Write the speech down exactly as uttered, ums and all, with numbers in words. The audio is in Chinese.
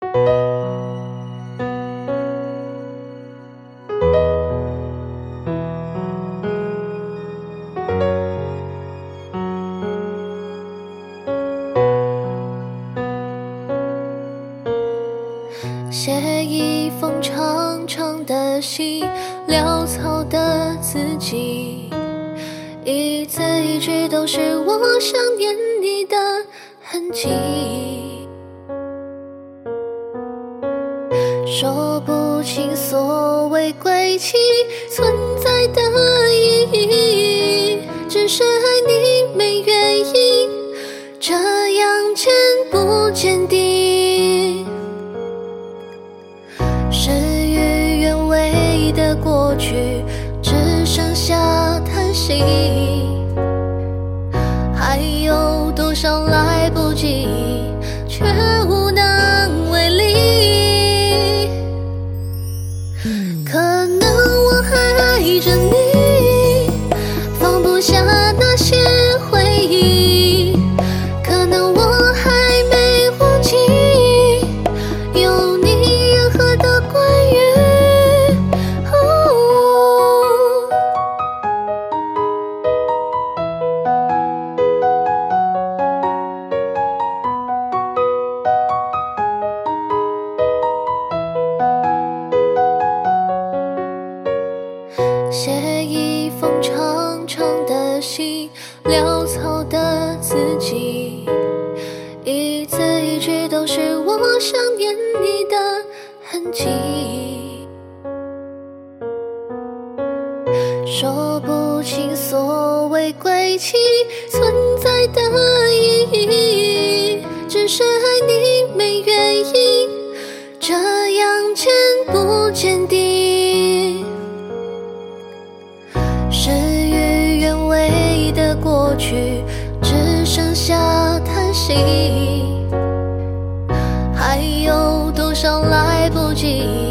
写一封长长的信，潦草的字迹，一字一句都是我想念你的痕迹。说不清所谓归期存在的意义，只是爱你没原因，这样坚不坚定？事与愿违的过去，只剩下叹息，还有多少来不及，却无能为力。可能我还爱着你，放不下那些回忆，可能我还没忘记有你任何的关于、哦、写一封长长的信，潦草的字迹，一字一句都是我想念你的痕迹。说不清所谓归期存在的意义，只是爱你没原因，这样坚不坚定？事与愿违的过去，只剩下叹息，还有多少来不及？